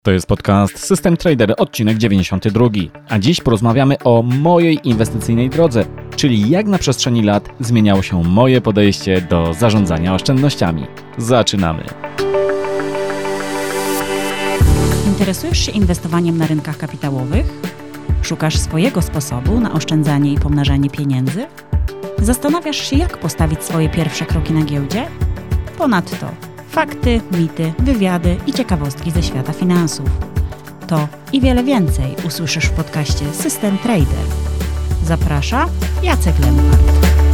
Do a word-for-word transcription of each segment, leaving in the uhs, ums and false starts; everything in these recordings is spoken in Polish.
To jest podcast System Trader, odcinek dziewięćdziesiąty drugi, a dziś porozmawiamy o mojej inwestycyjnej drodze, czyli jak na przestrzeni lat zmieniało się moje podejście do zarządzania oszczędnościami. Zaczynamy! Interesujesz się inwestowaniem na rynkach kapitałowych? Szukasz swojego sposobu na oszczędzanie i pomnażanie pieniędzy? Zastanawiasz się, jak postawić swoje pierwsze kroki na giełdzie? Ponadto fakty, mity, wywiady i ciekawostki ze świata finansów. To i wiele więcej usłyszysz w podcaście System Trader. Zaprasza Jacek Lempart.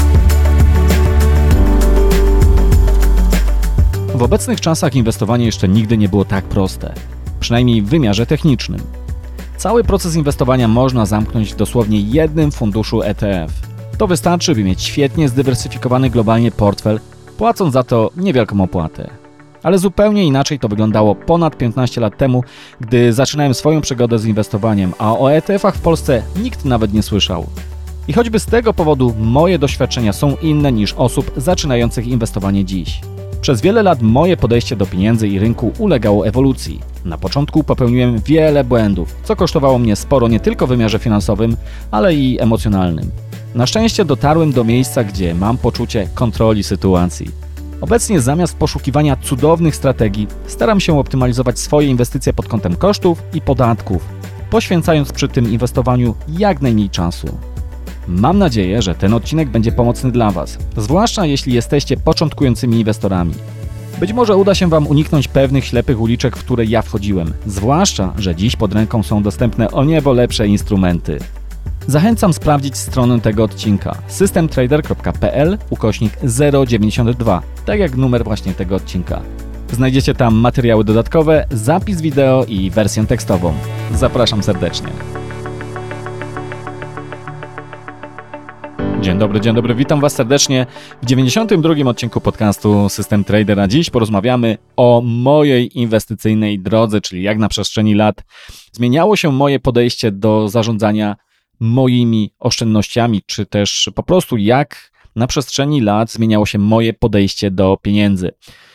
W obecnych czasach inwestowanie jeszcze nigdy nie było tak proste, przynajmniej w wymiarze technicznym. Cały proces inwestowania można zamknąć w dosłownie jednym funduszu E T F. To wystarczy, by mieć świetnie zdywersyfikowany globalnie portfel, płacąc za to niewielką opłatę. Ale zupełnie inaczej to wyglądało ponad piętnaście lat temu, gdy zaczynałem swoją przygodę z inwestowaniem, a o E T F-ach w Polsce nikt nawet nie słyszał. I choćby z tego powodu moje doświadczenia są inne niż osób zaczynających inwestowanie dziś. Przez wiele lat moje podejście do pieniędzy i rynku ulegało ewolucji. Na początku popełniłem wiele błędów, co kosztowało mnie sporo nie tylko w wymiarze finansowym, ale i emocjonalnym. Na szczęście dotarłem do miejsca, gdzie mam poczucie kontroli sytuacji. Obecnie zamiast poszukiwania cudownych strategii, staram się optymalizować swoje inwestycje pod kątem kosztów i podatków, poświęcając przy tym inwestowaniu jak najmniej czasu. Mam nadzieję, że ten odcinek będzie pomocny dla Was, zwłaszcza jeśli jesteście początkującymi inwestorami. Być może uda się Wam uniknąć pewnych ślepych uliczek, w które ja wchodziłem, zwłaszcza, że dziś pod ręką są dostępne o niebo lepsze instrumenty. Zachęcam sprawdzić stronę tego odcinka systemtrader kropka p l ukośnik zero dziewięćdziesiąt dwa, tak jak numer właśnie tego odcinka. Znajdziecie tam materiały dodatkowe, zapis wideo i wersję tekstową. Zapraszam serdecznie. Dzień dobry, dzień dobry, witam Was serdecznie w dziewięćdziesiątym drugim odcinku podcastu System Trader, a dziś porozmawiamy o mojej inwestycyjnej drodze, czyli jak na przestrzeni lat zmieniało się moje podejście do zarządzania moimi oszczędnościami, czy też po prostu jak na przestrzeni lat zmieniało się moje podejście do pieniędzy.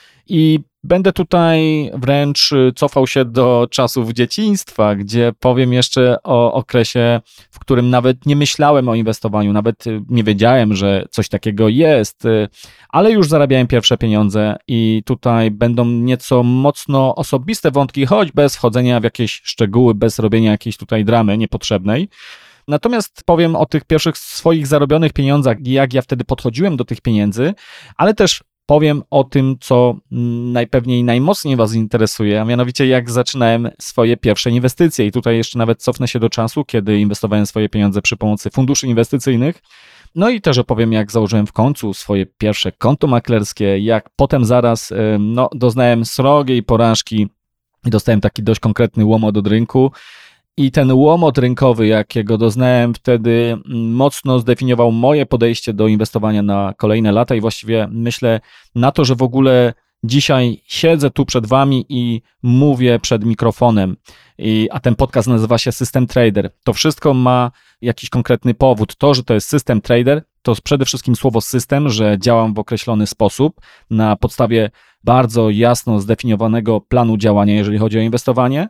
I będę tutaj wręcz cofał się do czasów dzieciństwa, gdzie powiem jeszcze o okresie, w którym nawet nie myślałem o inwestowaniu, nawet nie wiedziałem, że coś takiego jest, ale już zarabiałem pierwsze pieniądze i tutaj będą nieco mocno osobiste wątki, choć bez wchodzenia w jakieś szczegóły, bez robienia jakiejś tutaj dramy niepotrzebnej. Natomiast powiem o tych pierwszych swoich zarobionych pieniądzach i jak ja wtedy podchodziłem do tych pieniędzy, ale też powiem o tym, co najpewniej najmocniej Was interesuje, a mianowicie jak zaczynałem swoje pierwsze inwestycje. I tutaj jeszcze nawet cofnę się do czasu, kiedy inwestowałem swoje pieniądze przy pomocy funduszy inwestycyjnych. No i też opowiem, jak założyłem w końcu swoje pierwsze konto maklerskie, jak potem zaraz no, doznałem srogiej porażki i dostałem taki dość konkretny łomot od rynku. I ten łomot rynkowy, jakiego doznałem wtedy, mocno zdefiniował moje podejście do inwestowania na kolejne lata i właściwie myślę na to, że w ogóle dzisiaj siedzę tu przed Wami i mówię przed mikrofonem, I, a ten podcast nazywa się System Trader. To wszystko ma jakiś konkretny powód. To, że to jest System Trader, to przede wszystkim słowo system, że działam w określony sposób na podstawie bardzo jasno zdefiniowanego planu działania, jeżeli chodzi o inwestowanie,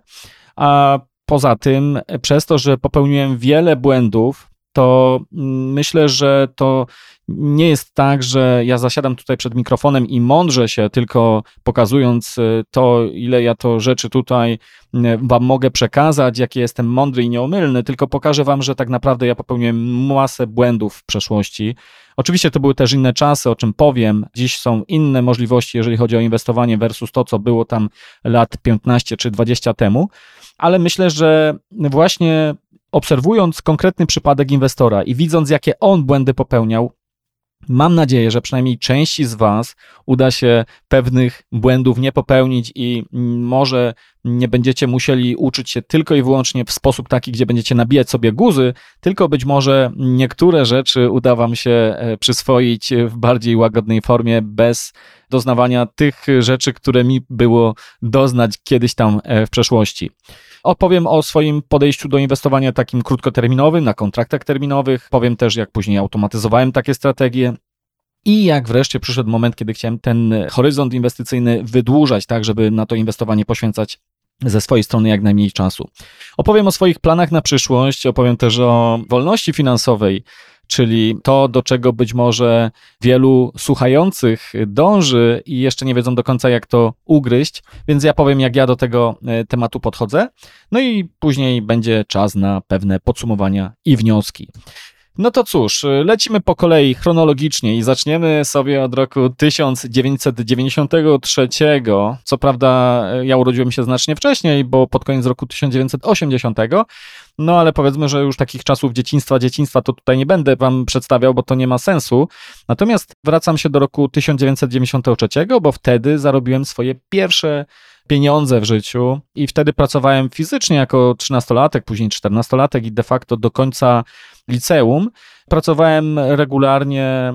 a poza tym, przez to, że popełniłem wiele błędów, to myślę, że to nie jest tak, że ja zasiadam tutaj przed mikrofonem i mądrzę się, tylko pokazując to, ile ja to rzeczy tutaj Wam mogę przekazać, jaki jestem mądry i nieomylny, tylko pokażę Wam, że tak naprawdę ja popełniłem masę błędów w przeszłości. Oczywiście to były też inne czasy, o czym powiem. Dziś są inne możliwości, jeżeli chodzi o inwestowanie versus to, co było tam lat piętnaście czy dwadzieścia temu, ale myślę, że właśnie obserwując konkretny przypadek inwestora i widząc, jakie on błędy popełniał, mam nadzieję, że przynajmniej części z Was uda się pewnych błędów nie popełnić i może nie będziecie musieli uczyć się tylko i wyłącznie w sposób taki, gdzie będziecie nabijać sobie guzy, tylko być może niektóre rzeczy uda Wam się przyswoić w bardziej łagodnej formie, bez doznawania tych rzeczy, które mi było doznać kiedyś tam w przeszłości. Opowiem o swoim podejściu do inwestowania takim krótkoterminowym, na kontraktach terminowych. Powiem też, jak później automatyzowałem takie strategie i jak wreszcie przyszedł moment, kiedy chciałem ten horyzont inwestycyjny wydłużać, tak żeby na to inwestowanie poświęcać ze swojej strony jak najmniej czasu. Opowiem o swoich planach na przyszłość, opowiem też o wolności finansowej, czyli to, do czego być może wielu słuchających dąży i jeszcze nie wiedzą do końca, jak to ugryźć, więc ja powiem, jak ja do tego tematu podchodzę. No i później będzie czas na pewne podsumowania i wnioski. No to cóż, lecimy po kolei chronologicznie i zaczniemy sobie od roku tysiąc dziewięćset dziewięćdziesiątego trzeciego. Co prawda ja urodziłem się znacznie wcześniej, bo pod koniec roku tysiąc dziewięćset osiemdziesiątego. No ale powiedzmy, że już takich czasów dzieciństwa, dzieciństwa to tutaj nie będę wam przedstawiał, bo to nie ma sensu. Natomiast wracam się do roku tysiąc dziewięćset dziewięćdziesiątego trzeciego, bo wtedy zarobiłem swoje pierwsze pieniądze w życiu i wtedy pracowałem fizycznie jako trzynastolatek, później czternastolatek i de facto do końca liceum. Pracowałem regularnie,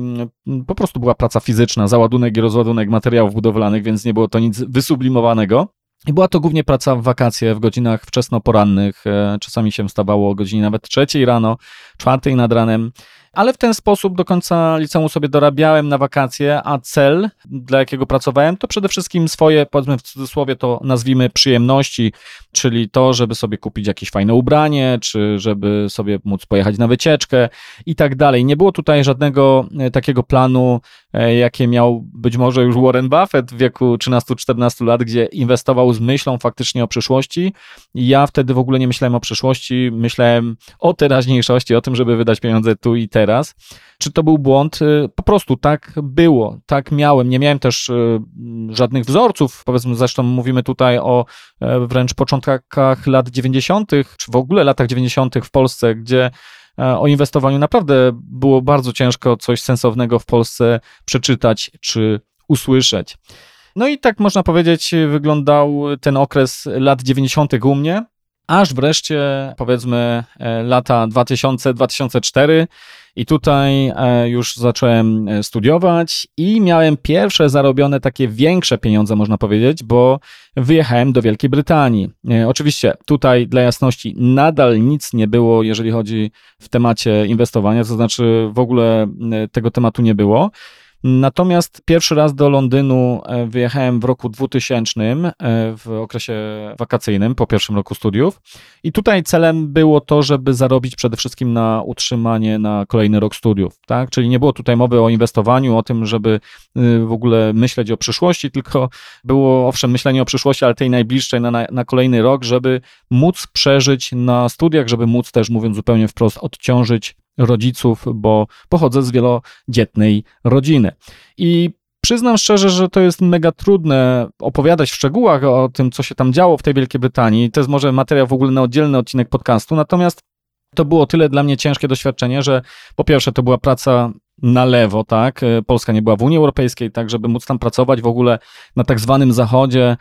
po prostu była praca fizyczna, załadunek i rozładunek materiałów budowlanych, więc nie było to nic wysublimowanego. I była to głównie praca w wakacje, w godzinach wczesnoporannych, czasami się wstawało o godzinie nawet trzeciej rano, czwartej nad ranem, ale w ten sposób do końca liceum sobie dorabiałem na wakacje, a cel, dla jakiego pracowałem, to przede wszystkim swoje, powiedzmy w cudzysłowie to nazwijmy przyjemności, czyli to, żeby sobie kupić jakieś fajne ubranie, czy żeby sobie móc pojechać na wycieczkę i tak dalej. Nie było tutaj żadnego takiego planu, jakie miał być może już Warren Buffett w wieku trzynastu czternastu lat, gdzie inwestował z myślą faktycznie o przyszłości. Ja wtedy w ogóle nie myślałem o przyszłości, myślałem o teraźniejszości, o tym, żeby wydać pieniądze tu i teraz. Czy to był błąd? Po prostu tak było, tak miałem. Nie miałem też żadnych wzorców, powiedzmy, zresztą mówimy tutaj o wręcz początkach lat dziewięćdziesiątych, czy w ogóle latach dziewięćdziesiątych w Polsce, gdzie o inwestowaniu naprawdę było bardzo ciężko coś sensownego w Polsce przeczytać czy usłyszeć. No i tak można powiedzieć, wyglądał ten okres lat dziewięćdziesiątych u mnie, aż wreszcie powiedzmy lata dwa tysiące do dwa tysiące czwartego i tutaj już zacząłem studiować i miałem pierwsze zarobione takie większe pieniądze, można powiedzieć, bo wyjechałem do Wielkiej Brytanii. Oczywiście tutaj dla jasności nadal nic nie było, jeżeli chodzi w temacie inwestowania, to znaczy w ogóle tego tematu nie było. Natomiast pierwszy raz do Londynu wyjechałem w roku dwutysięcznym, w okresie wakacyjnym, po pierwszym roku studiów. I tutaj celem było to, żeby zarobić przede wszystkim na utrzymanie na kolejny rok studiów, tak? Czyli nie było tutaj mowy o inwestowaniu, o tym, żeby w ogóle myśleć o przyszłości, tylko było owszem myślenie o przyszłości, ale tej najbliższej na, na kolejny rok, żeby móc przeżyć na studiach, żeby móc też, mówiąc zupełnie wprost, odciążyć rodziców, bo pochodzę z wielodzietnej rodziny. I przyznam szczerze, że to jest mega trudne opowiadać w szczegółach o tym, co się tam działo w tej Wielkiej Brytanii. To jest może materiał w ogóle na oddzielny odcinek podcastu, natomiast to było tyle dla mnie ciężkie doświadczenie, że po pierwsze to była praca na lewo, tak? Polska nie była w Unii Europejskiej, tak, żeby móc tam pracować w ogóle na tak zwanym zachodzie.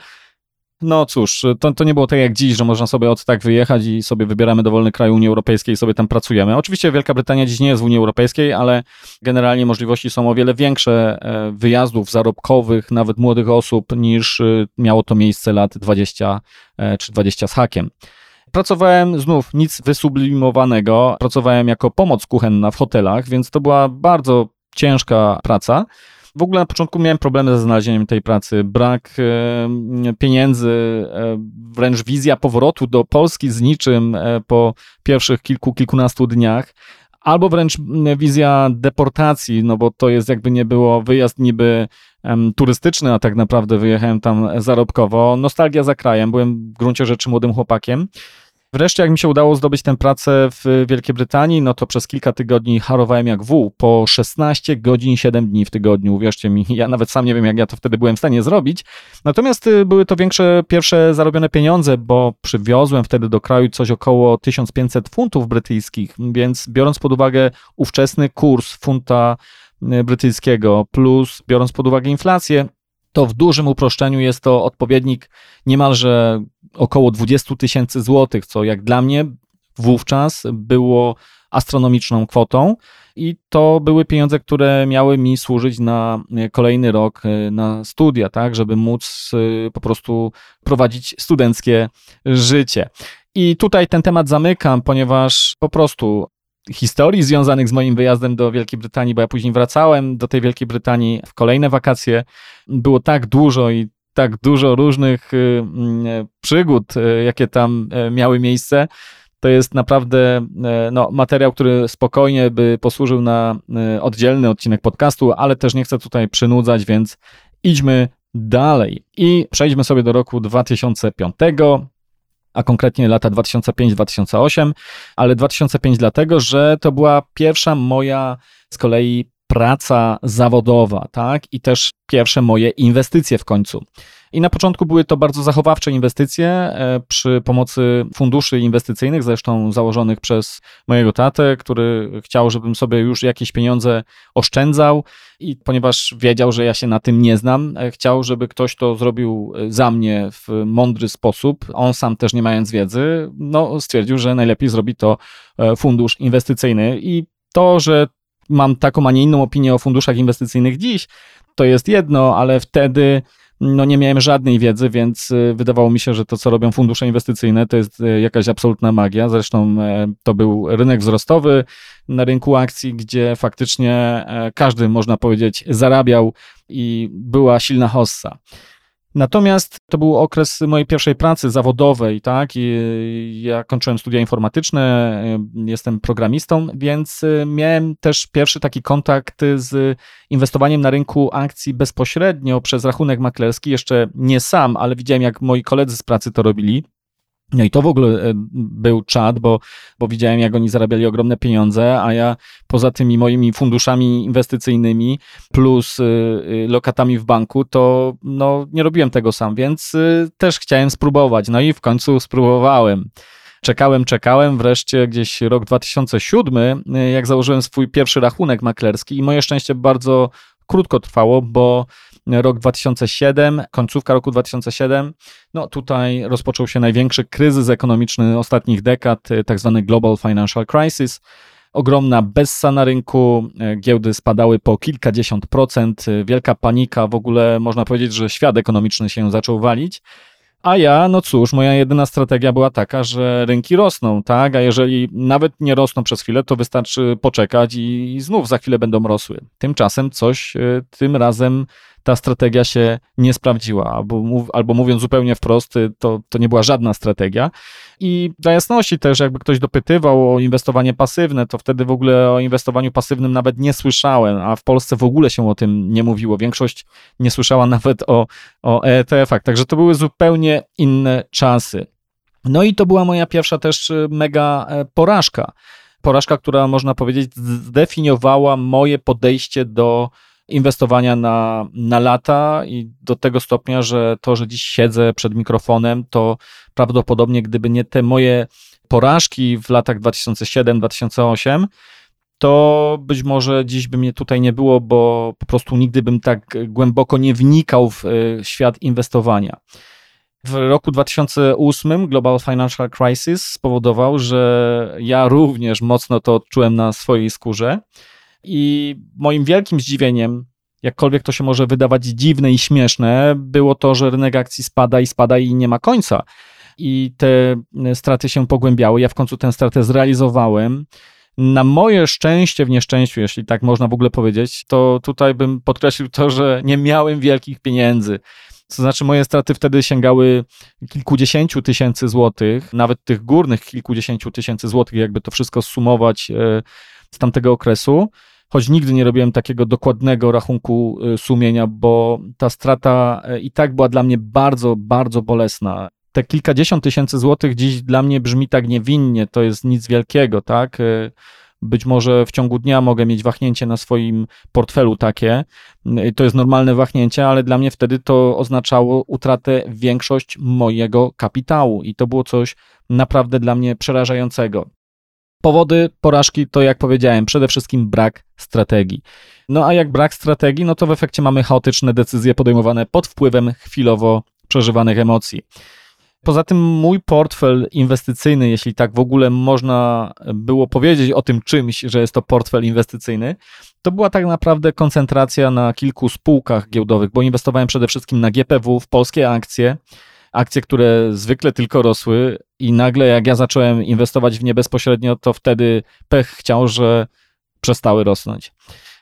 No cóż, to, to nie było tak jak dziś, że można sobie od tak wyjechać i sobie wybieramy dowolny kraj Unii Europejskiej i sobie tam pracujemy. Oczywiście Wielka Brytania dziś nie jest w Unii Europejskiej, ale generalnie możliwości są o wiele większe wyjazdów zarobkowych, nawet młodych osób, niż miało to miejsce lat dwadzieścia czy dwadzieścia z hakiem. Pracowałem znów nic wysublimowanego, pracowałem jako pomoc kuchenna w hotelach, więc to była bardzo ciężka praca. W ogóle na początku miałem problemy ze znalezieniem tej pracy, brak e, pieniędzy, e, wręcz wizja powrotu do Polski z niczym e, po pierwszych kilku, kilkunastu dniach, albo wręcz wizja deportacji, no bo to jest jakby nie było wyjazd niby em, turystyczny, a tak naprawdę wyjechałem tam zarobkowo. Nostalgia za krajem, byłem w gruncie rzeczy młodym chłopakiem. Wreszcie jak mi się udało zdobyć tę pracę w Wielkiej Brytanii, no to przez kilka tygodni harowałem jak wół, po szesnaście godzin, siedem dni w tygodniu, uwierzcie mi, ja nawet sam nie wiem, jak ja to wtedy byłem w stanie zrobić. Natomiast były to większe, pierwsze zarobione pieniądze, bo przywiozłem wtedy do kraju coś około tysiąc pięćset funtów brytyjskich, więc biorąc pod uwagę ówczesny kurs funta brytyjskiego, plus biorąc pod uwagę inflację, to w dużym uproszczeniu jest to odpowiednik niemalże około dwadzieścia tysięcy złotych, co jak dla mnie wówczas było astronomiczną kwotą i to były pieniądze, które miały mi służyć na kolejny rok na studia, tak, żeby móc po prostu prowadzić studenckie życie. I tutaj ten temat zamykam, ponieważ po prostu historii związanych z moim wyjazdem do Wielkiej Brytanii, bo ja później wracałem do tej Wielkiej Brytanii w kolejne wakacje, było tak dużo i tak dużo różnych przygód, jakie tam miały miejsce. To jest naprawdę no, materiał, który spokojnie by posłużył na oddzielny odcinek podcastu, ale też nie chcę tutaj przynudzać, więc idźmy dalej i przejdźmy sobie do roku dwa tysiące piątego, a konkretnie lata dwa tysiące piąty do dwa tysiące ósmego, ale dwa tysiące piąty dlatego, że to była pierwsza moja z kolei praca zawodowa, tak? I też pierwsze moje inwestycje w końcu. I na początku były to bardzo zachowawcze inwestycje przy pomocy funduszy inwestycyjnych, zresztą założonych przez mojego tatę, który chciał, żebym sobie już jakieś pieniądze oszczędzał i ponieważ wiedział, że ja się na tym nie znam, chciał, żeby ktoś to zrobił za mnie w mądry sposób. On sam też nie mając wiedzy, no stwierdził, że najlepiej zrobi to fundusz inwestycyjny i to, że mam taką, a nie inną opinię o funduszach inwestycyjnych dziś, to jest jedno, ale wtedy no nie miałem żadnej wiedzy, więc wydawało mi się, że to, co robią fundusze inwestycyjne, to jest jakaś absolutna magia. Zresztą to był rynek wzrostowy na rynku akcji, gdzie faktycznie każdy, można powiedzieć, zarabiał i była silna hossa. Natomiast to był okres mojej pierwszej pracy zawodowej, tak? I ja kończyłem studia informatyczne, jestem programistą, więc miałem też pierwszy taki kontakt z inwestowaniem na rynku akcji bezpośrednio przez rachunek maklerski, jeszcze nie sam, ale widziałem, jak moi koledzy z pracy to robili. No i to w ogóle był czad, bo, bo widziałem, jak oni zarabiali ogromne pieniądze, a ja poza tymi moimi funduszami inwestycyjnymi plus y, lokatami w banku, to no, nie robiłem tego sam, więc y, też chciałem spróbować. No i w końcu spróbowałem. Czekałem, czekałem, wreszcie gdzieś rok dwa tysiące siódmy, y, jak założyłem swój pierwszy rachunek maklerski i moje szczęście bardzo krótko trwało, bo rok dwa tysiące siódmy, końcówka roku dwa tysiące siódmego, no tutaj rozpoczął się największy kryzys ekonomiczny ostatnich dekad, tak zwany Global Financial Crisis. Ogromna bessa na rynku, giełdy spadały po kilkadziesiąt procent, wielka panika, w ogóle można powiedzieć, że świat ekonomiczny się zaczął walić. A ja, no cóż, moja jedyna strategia była taka, że rynki rosną, tak? A jeżeli nawet nie rosną przez chwilę, to wystarczy poczekać i znów za chwilę będą rosły. Tymczasem coś tym razem ta strategia się nie sprawdziła, albo, mów, albo mówiąc zupełnie wprost, to, to nie była żadna strategia. I dla jasności też, jakby ktoś dopytywał o inwestowanie pasywne, to wtedy w ogóle o inwestowaniu pasywnym nawet nie słyszałem, a w Polsce w ogóle się o tym nie mówiło. Większość nie słyszała nawet o, o E T F-ach, także to były zupełnie inne czasy. No i to była moja pierwsza też mega porażka. Porażka, która można powiedzieć zdefiniowała moje podejście do inwestowania na, na lata i do tego stopnia, że to, że dziś siedzę przed mikrofonem, to prawdopodobnie gdyby nie te moje porażki w latach dwa tysiące siódmy do dwa tysiące ósmego, to być może dziś by mnie tutaj nie było, bo po prostu nigdy bym tak głęboko nie wnikał w świat inwestowania. W roku dwa tysiące ósmym Global Financial Crisis spowodował, że ja również mocno to odczułem na swojej skórze. I moim wielkim zdziwieniem, jakkolwiek to się może wydawać dziwne i śmieszne, było to, że rynek akcji spada i spada i nie ma końca. I te straty się pogłębiały. Ja w końcu tę stratę zrealizowałem. Na moje szczęście w nieszczęściu, jeśli tak można w ogóle powiedzieć, to tutaj bym podkreślił to, że nie miałem wielkich pieniędzy. To znaczy moje straty wtedy sięgały kilkudziesięciu tysięcy złotych, nawet tych górnych kilkudziesięciu tysięcy złotych, jakby to wszystko zsumować z tamtego okresu. Choć nigdy nie robiłem takiego dokładnego rachunku sumienia, bo ta strata i tak była dla mnie bardzo, bardzo bolesna. Te kilkadziesiąt tysięcy złotych dziś dla mnie brzmi tak niewinnie, to jest nic wielkiego, tak? Być może w ciągu dnia mogę mieć wahnięcie na swoim portfelu takie, to jest normalne wahnięcie, ale dla mnie wtedy to oznaczało utratę większość mojego kapitału i to było coś naprawdę dla mnie przerażającego. Powody porażki to, jak powiedziałem, przede wszystkim brak strategii. No a jak brak strategii, no to w efekcie mamy chaotyczne decyzje podejmowane pod wpływem chwilowo przeżywanych emocji. Poza tym mój portfel inwestycyjny, jeśli tak w ogóle można było powiedzieć o tym czymś, że jest to portfel inwestycyjny, to była tak naprawdę koncentracja na kilku spółkach giełdowych, bo inwestowałem przede wszystkim na G P W, w polskie akcje, akcje, które zwykle tylko rosły i nagle jak ja zacząłem inwestować w nie bezpośrednio, to wtedy pech chciał, że przestały rosnąć.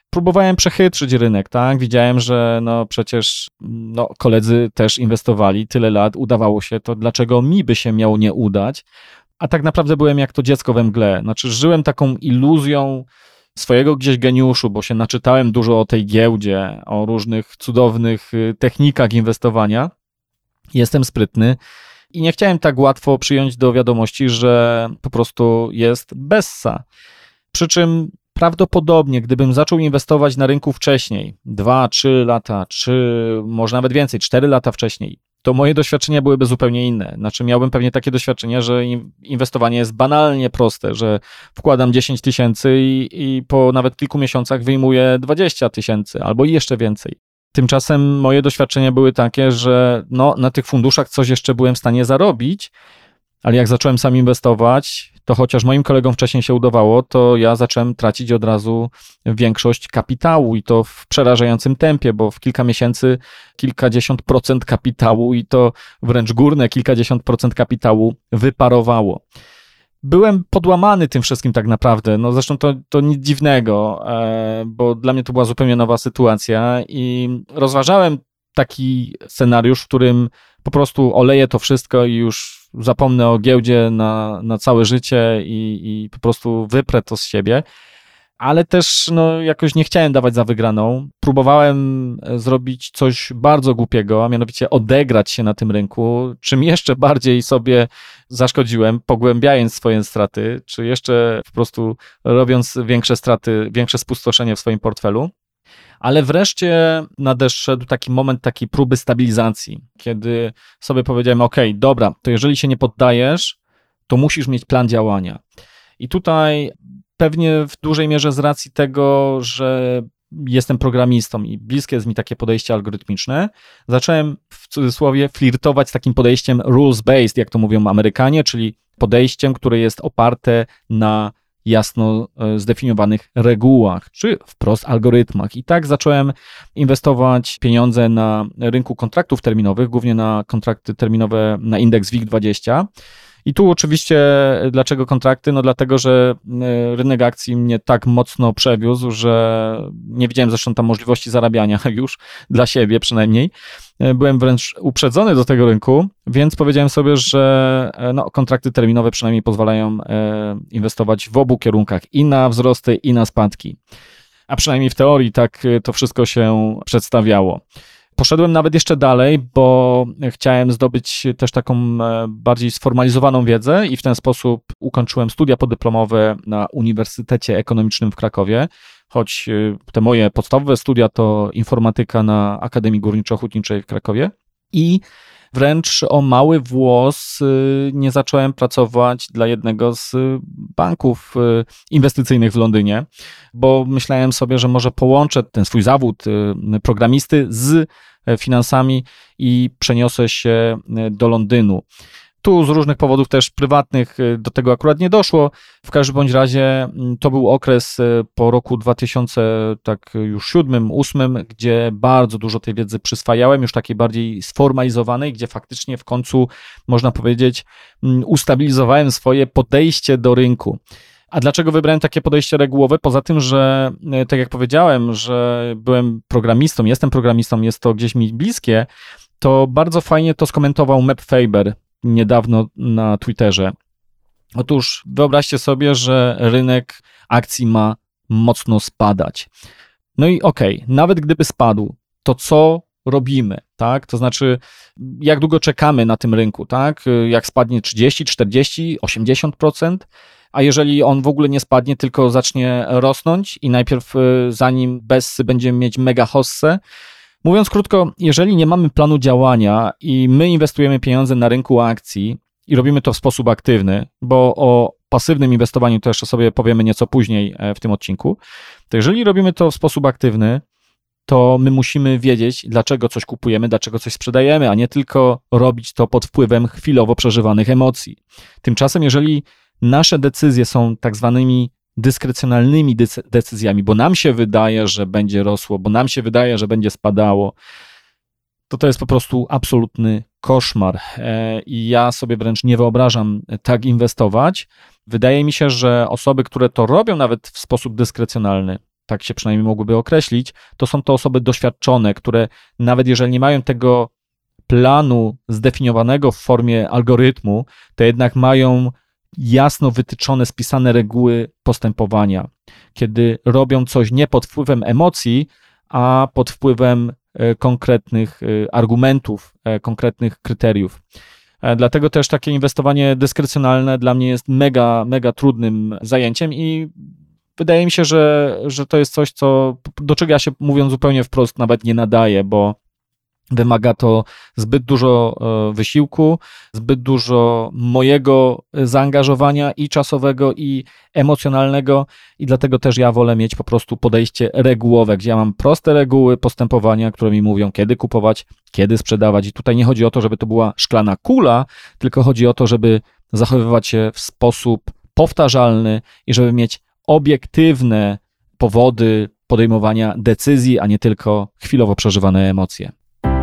próbowałem przechytrzyć rynek, tak? Widziałem, że no przecież no, koledzy też inwestowali tyle lat, udawało się, to dlaczego mi by się miało nie udać? A tak naprawdę byłem jak to dziecko we mgle. Znaczy żyłem taką iluzją swojego gdzieś geniuszu, bo się naczytałem dużo o tej giełdzie, o różnych cudownych technikach inwestowania. Jestem sprytny i nie chciałem tak łatwo przyjąć do wiadomości, że po prostu jest bessa. Przy czym prawdopodobnie, gdybym zaczął inwestować na rynku wcześniej, dwa, trzy lata, czy może nawet więcej, cztery lata wcześniej, to moje doświadczenia byłyby zupełnie inne. Znaczy miałbym pewnie takie doświadczenia, że inwestowanie jest banalnie proste, że wkładam dziesięć tysięcy i, i po nawet kilku miesiącach wyjmuję dwadzieścia tysięcy albo jeszcze więcej. Tymczasem moje doświadczenia były takie, że no, na tych funduszach coś jeszcze byłem w stanie zarobić, ale jak zacząłem sam inwestować, to chociaż moim kolegom wcześniej się udawało, to ja zacząłem tracić od razu większość kapitału i to w przerażającym tempie, bo w kilka miesięcy kilkadziesiąt procent kapitału i to wręcz górne kilkadziesiąt procent kapitału wyparowało. Byłem podłamany tym wszystkim tak naprawdę, no zresztą to, to nic dziwnego, bo dla mnie to była zupełnie nowa sytuacja i rozważałem taki scenariusz, w którym po prostu oleję to wszystko i już zapomnę o giełdzie na, na całe życie i, i po prostu wyprę to z siebie, ale też no, jakoś nie chciałem dawać za wygraną. Próbowałem zrobić coś bardzo głupiego, a mianowicie odegrać się na tym rynku, czym jeszcze bardziej sobie zaszkodziłem, pogłębiając swoje straty, czy jeszcze po prostu robiąc większe straty, większe spustoszenie w swoim portfelu. Ale wreszcie nadeszedł taki moment takiej próby stabilizacji, kiedy sobie powiedziałem, ok, dobra, to jeżeli się nie poddajesz, to musisz mieć plan działania. I tutaj pewnie w dużej mierze z racji tego, że jestem programistą i bliskie jest mi takie podejście algorytmiczne, zacząłem w cudzysłowie flirtować z takim podejściem rules-based, jak to mówią Amerykanie, czyli podejściem, które jest oparte na jasno zdefiniowanych regułach, czy wprost algorytmach. I tak zacząłem inwestować pieniądze na rynku kontraktów terminowych, głównie na kontrakty terminowe na indeks W I G dwadzieścia. I tu oczywiście dlaczego kontrakty? No dlatego, że rynek akcji mnie tak mocno przewiózł, że nie widziałem zresztą tam możliwości zarabiania już dla siebie przynajmniej. Byłem wręcz uprzedzony do tego rynku, więc powiedziałem sobie, że no, kontrakty terminowe przynajmniej pozwalają inwestować w obu kierunkach i na wzrosty, i na spadki. A przynajmniej w teorii tak to wszystko się przedstawiało. Poszedłem nawet jeszcze dalej, bo chciałem zdobyć też taką bardziej sformalizowaną wiedzę i w ten sposób ukończyłem studia podyplomowe na Uniwersytecie Ekonomicznym w Krakowie, choć te moje podstawowe studia to informatyka na Akademii Górniczo-Hutniczej w Krakowie i wręcz o mały włos nie zacząłem pracować dla jednego z banków inwestycyjnych w Londynie, bo myślałem sobie, że może połączę ten swój zawód programisty z finansami i przeniosę się do Londynu. Tu z różnych powodów też prywatnych do tego akurat nie doszło. W każdym bądź razie to był okres po roku dwa tysiące siódmym, ósmym, gdzie bardzo dużo tej wiedzy przyswajałem, już takiej bardziej sformalizowanej, gdzie faktycznie w końcu, można powiedzieć, ustabilizowałem swoje podejście do rynku. A dlaczego wybrałem takie podejście regułowe? Poza tym, że tak jak powiedziałem, że byłem programistą, jestem programistą, jest to gdzieś mi bliskie, to bardzo fajnie to skomentował Meb Faber niedawno na Twitterze. Otóż wyobraźcie sobie, że rynek akcji ma mocno spadać. No i okej, okay, nawet gdyby spadł, to co robimy, tak? To znaczy, jak długo czekamy na tym rynku, tak? Jak spadnie trzydzieści, czterdzieści, osiemdziesiąt procent, a jeżeli on w ogóle nie spadnie, tylko zacznie rosnąć i najpierw zanim Bessy będziemy mieć mega hossę. Mówiąc krótko, jeżeli nie mamy planu działania i my inwestujemy pieniądze na rynku akcji i robimy to w sposób aktywny, bo o pasywnym inwestowaniu to jeszcze sobie powiemy nieco później w tym odcinku, to jeżeli robimy to w sposób aktywny, to my musimy wiedzieć, dlaczego coś kupujemy, dlaczego coś sprzedajemy, a nie tylko robić to pod wpływem chwilowo przeżywanych emocji. Tymczasem, jeżeli nasze decyzje są tak zwanymi dyskrecjonalnymi decyzjami, bo nam się wydaje, że będzie rosło, bo nam się wydaje, że będzie spadało, to to jest po prostu absolutny koszmar i ja sobie wręcz nie wyobrażam tak inwestować. Wydaje mi się, że osoby, które to robią nawet w sposób dyskrecjonalny, tak się przynajmniej mogłyby określić, to są to osoby doświadczone, które nawet jeżeli nie mają tego planu zdefiniowanego w formie algorytmu, to jednak mają jasno wytyczone, spisane reguły postępowania, kiedy robią coś nie pod wpływem emocji, a pod wpływem konkretnych argumentów, konkretnych kryteriów. Dlatego też takie inwestowanie dyskrecjonalne dla mnie jest mega, mega trudnym zajęciem i wydaje mi się, że, że to jest coś, co, do czego ja się, mówiąc zupełnie wprost, nawet nie nadaję, bo wymaga to zbyt dużo wysiłku, zbyt dużo mojego zaangażowania i czasowego, i emocjonalnego i dlatego też ja wolę mieć po prostu podejście regułowe, gdzie ja mam proste reguły postępowania, które mi mówią, kiedy kupować, kiedy sprzedawać i tutaj nie chodzi o to, żeby to była szklana kula, tylko chodzi o to, żeby zachowywać się w sposób powtarzalny i żeby mieć obiektywne powody podejmowania decyzji, a nie tylko chwilowo przeżywane emocje.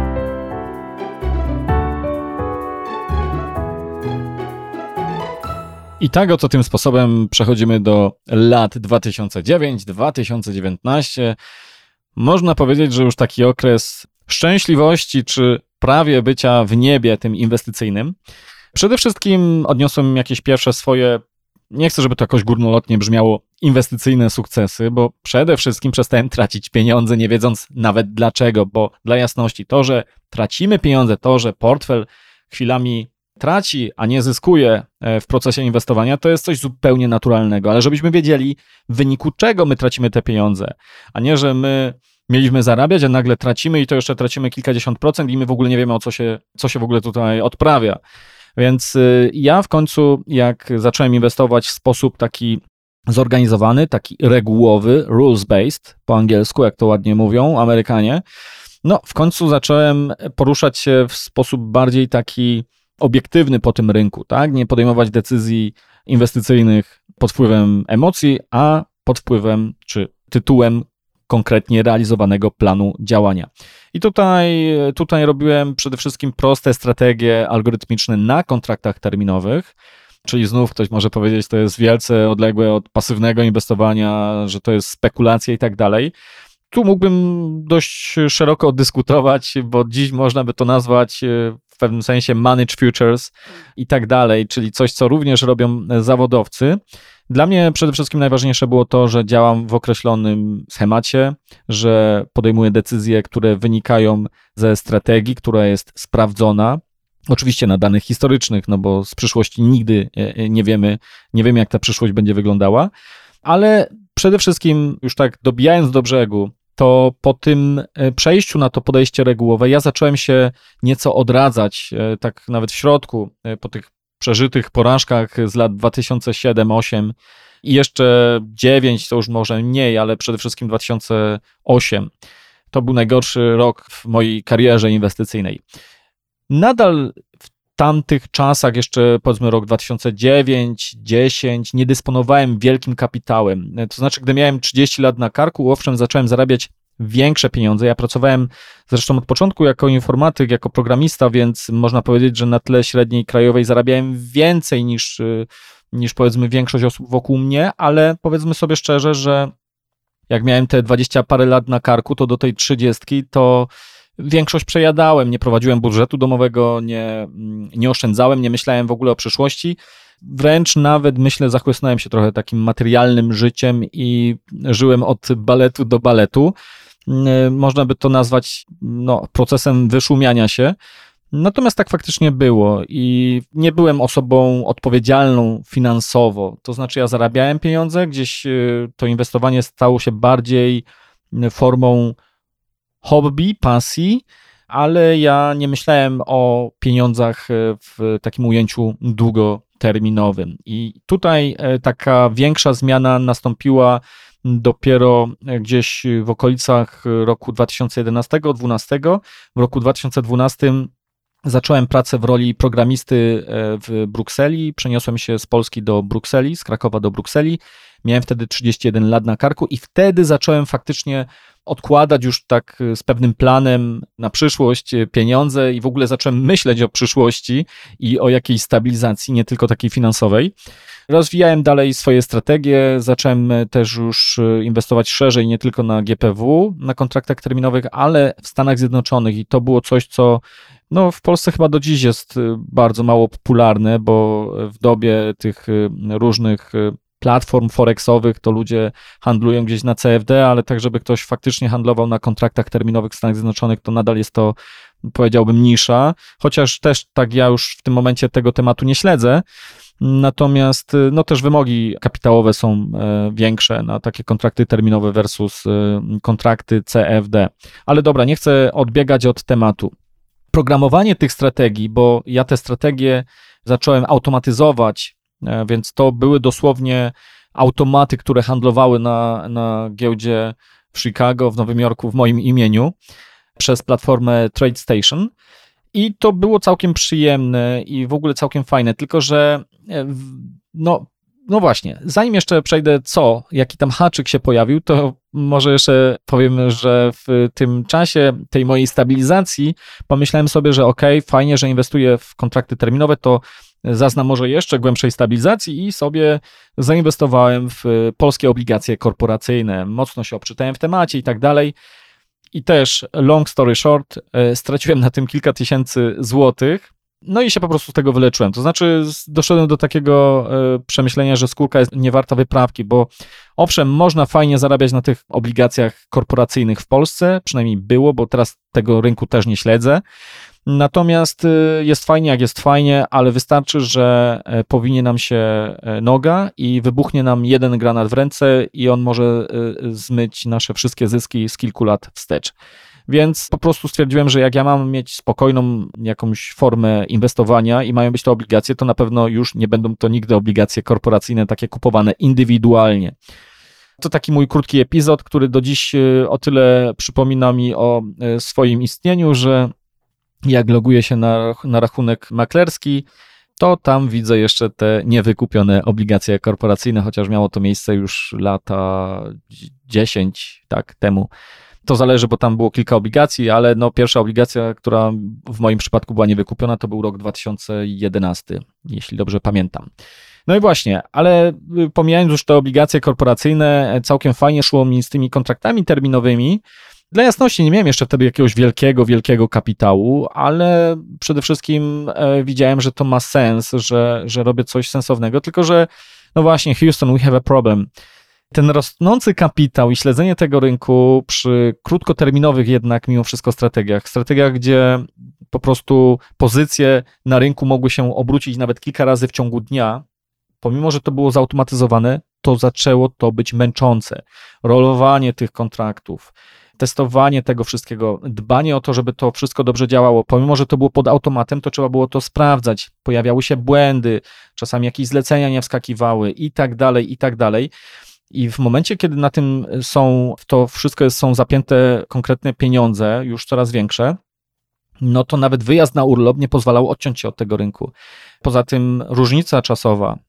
I tak oto tym sposobem przechodzimy do lat dwa tysiące dziewiąty do dwa tysiące dziewiętnastego. Można powiedzieć, że już taki okres szczęśliwości, czy prawie bycia w niebie tym inwestycyjnym. Przede wszystkim odniosłem jakieś pierwsze swoje, nie chcę, żeby to jakoś górnolotnie brzmiało, inwestycyjne sukcesy, bo przede wszystkim przestałem tracić pieniądze, nie wiedząc nawet dlaczego, bo dla jasności to, że tracimy pieniądze, to, że portfel chwilami traci, a nie zyskuje w procesie inwestowania, to jest coś zupełnie naturalnego, ale żebyśmy wiedzieli, w wyniku czego my tracimy te pieniądze, a nie, że my mieliśmy zarabiać, a nagle tracimy i to jeszcze tracimy kilkadziesiąt procent i my w ogóle nie wiemy, o co się, co się w ogóle tutaj odprawia. Więc ja w końcu, jak zacząłem inwestować w sposób taki zorganizowany, taki regułowy, rules-based, po angielsku, jak to ładnie mówią Amerykanie, no w końcu zacząłem poruszać się w sposób bardziej taki obiektywny po tym rynku, tak? Nie podejmować decyzji inwestycyjnych pod wpływem emocji, a pod wpływem czy tytułem konkretnie realizowanego planu działania. I tutaj, tutaj robiłem przede wszystkim proste strategie algorytmiczne na kontraktach terminowych, czyli znów ktoś może powiedzieć, to jest wielce odległe od pasywnego inwestowania, że to jest spekulacja i tak dalej. Tu mógłbym dość szeroko dyskutować, bo dziś można by to nazwać w pewnym sensie managed futures i tak dalej, czyli coś, co również robią zawodowcy. Dla mnie przede wszystkim najważniejsze było to, że działam w określonym schemacie, że podejmuję decyzje, które wynikają ze strategii, która jest sprawdzona, oczywiście na danych historycznych, no bo z przyszłości nigdy nie wiemy, nie wiemy jak ta przyszłość będzie wyglądała, ale przede wszystkim już tak dobijając do brzegu, to po tym przejściu na to podejście regułowe ja zacząłem się nieco odradzać, tak nawet w środku, po tych przeżytych porażkach z lat dwa tysiące siedem osiem i jeszcze dziewięć, to już może mniej, ale przede wszystkim dwa tysiące osiem. To był najgorszy rok w mojej karierze inwestycyjnej. Nadal w tamtych czasach, jeszcze powiedzmy rok dwa tysiące dziewiąty dziesięć, nie dysponowałem wielkim kapitałem. To znaczy, gdy miałem trzydzieści lat na karku, owszem, zacząłem zarabiać większe pieniądze. Ja pracowałem zresztą od początku jako informatyk, jako programista, więc można powiedzieć, że na tle średniej krajowej zarabiałem więcej niż, niż powiedzmy większość osób wokół mnie, ale powiedzmy sobie szczerze, że jak miałem te dwadzieścia parę lat na karku, to do tej trzydziestki to większość przejadałem, nie prowadziłem budżetu domowego, nie, nie oszczędzałem, nie myślałem w ogóle o przyszłości. Wręcz nawet, myślę, zachłysnąłem się trochę takim materialnym życiem i żyłem od baletu do baletu. Można by to nazwać no, procesem wyszumiania się. Natomiast tak faktycznie było i nie byłem osobą odpowiedzialną finansowo. To znaczy ja zarabiałem pieniądze, gdzieś to inwestowanie stało się bardziej formą hobby, pasji, ale ja nie myślałem o pieniądzach w takim ujęciu długoterminowym. I tutaj taka większa zmiana nastąpiła dopiero gdzieś w okolicach roku dwa tysiące jedenastego dwunastego. W roku dwa tysiące dwunastym zacząłem pracę w roli programisty w Brukseli, przeniosłem się z Polski do Brukseli, z Krakowa do Brukseli, miałem wtedy trzydzieści jeden lat na karku i wtedy zacząłem faktycznie odkładać już tak z pewnym planem na przyszłość pieniądze i w ogóle zacząłem myśleć o przyszłości i o jakiejś stabilizacji, nie tylko takiej finansowej. Rozwijałem dalej swoje strategie, zacząłem też już inwestować szerzej, nie tylko na G P W, na kontraktach terminowych, ale w Stanach Zjednoczonych i to było coś, co no, w Polsce chyba do dziś jest bardzo mało popularne, bo w dobie tych różnych platform forexowych to ludzie handlują gdzieś na C F D, ale tak, żeby ktoś faktycznie handlował na kontraktach terminowych w Stanach Zjednoczonych, to nadal jest to, powiedziałbym, nisza, chociaż też tak ja już w tym momencie tego tematu nie śledzę. Natomiast no też wymogi kapitałowe są większe na takie kontrakty terminowe versus kontrakty C F D. Ale dobra, nie chcę odbiegać od tematu. Programowanie tych strategii, bo ja te strategie zacząłem automatyzować, więc to były dosłownie automaty, które handlowały na, na giełdzie w Chicago, w Nowym Jorku w moim imieniu przez platformę TradeStation. I to było całkiem przyjemne i w ogóle całkiem fajne, tylko że no, no właśnie, zanim jeszcze przejdę co, jaki tam haczyk się pojawił, to może jeszcze powiem, że w tym czasie tej mojej stabilizacji pomyślałem sobie, że okej, okay, fajnie, że inwestuję w kontrakty terminowe, to zaznam może jeszcze głębszej stabilizacji i sobie zainwestowałem w polskie obligacje korporacyjne. Mocno się obczytałem w temacie i tak dalej. I też, long story short, straciłem na tym kilka tysięcy złotych, no i się po prostu z tego wyleczyłem. To znaczy doszedłem do takiego przemyślenia, że skórka jest niewarta wyprawki, bo owszem, można fajnie zarabiać na tych obligacjach korporacyjnych w Polsce, przynajmniej było, bo teraz tego rynku też nie śledzę. Natomiast jest fajnie, jak jest fajnie, ale wystarczy, że powinie nam się noga i wybuchnie nam jeden granat w ręce i on może zmyć nasze wszystkie zyski z kilku lat wstecz. Więc po prostu stwierdziłem, że jak ja mam mieć spokojną jakąś formę inwestowania i mają być to obligacje, to na pewno już nie będą to nigdy obligacje korporacyjne, takie kupowane indywidualnie. To taki mój krótki epizod, który do dziś o tyle przypomina mi o swoim istnieniu, że jak loguję się na, na rachunek maklerski, to tam widzę jeszcze te niewykupione obligacje korporacyjne, chociaż miało to miejsce już lata dziesięć tak temu. To zależy, bo tam było kilka obligacji, ale no pierwsza obligacja, która w moim przypadku była niewykupiona, to był rok dwa tysiące jedenasty, jeśli dobrze pamiętam. No i właśnie, ale pomijając już te obligacje korporacyjne, całkiem fajnie szło mi z tymi kontraktami terminowymi. Dla jasności nie miałem jeszcze wtedy jakiegoś wielkiego, wielkiego kapitału, ale przede wszystkim e, widziałem, że to ma sens, że, że robię coś sensownego, tylko że no właśnie, Houston, we have a problem. Ten rosnący kapitał i śledzenie tego rynku przy krótkoterminowych jednak mimo wszystko strategiach, strategiach, gdzie po prostu pozycje na rynku mogły się obrócić nawet kilka razy w ciągu dnia, pomimo że to było zautomatyzowane, to zaczęło to być męczące. Rolowanie tych kontraktów, testowanie tego wszystkiego, dbanie o to, żeby to wszystko dobrze działało. Pomimo że to było pod automatem, to trzeba było to sprawdzać. Pojawiały się błędy, czasami jakieś zlecenia nie wskakiwały i tak dalej, i tak dalej. I w momencie, kiedy na tym są, w to wszystko są zapięte konkretne pieniądze, już coraz większe, no to nawet wyjazd na urlop nie pozwalał odciąć się od tego rynku. Poza tym różnica czasowa.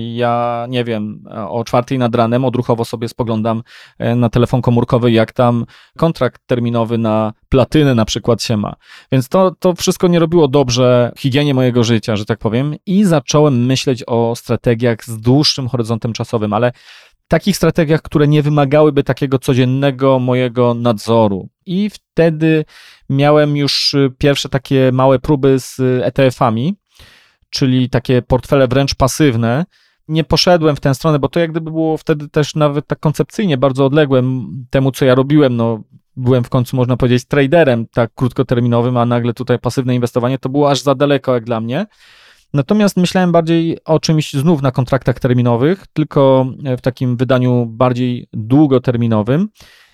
Ja nie wiem, o czwartej nad ranem odruchowo sobie spoglądam na telefon komórkowy, jak tam kontrakt terminowy na platynę na przykład się ma. Więc to, to wszystko nie robiło dobrze higienie mojego życia, że tak powiem, i zacząłem myśleć o strategiach z dłuższym horyzontem czasowym, ale takich strategiach, które nie wymagałyby takiego codziennego mojego nadzoru. I wtedy miałem już pierwsze takie małe próby z E T F-ami, czyli takie portfele wręcz pasywne. Nie poszedłem w tę stronę, bo to jak gdyby było wtedy też nawet tak koncepcyjnie bardzo odległe temu, co ja robiłem. No, byłem w końcu, można powiedzieć, traderem tak krótkoterminowym, a nagle tutaj pasywne inwestowanie to było aż za daleko jak dla mnie. Natomiast myślałem bardziej o czymś znów na kontraktach terminowych, tylko w takim wydaniu bardziej długoterminowym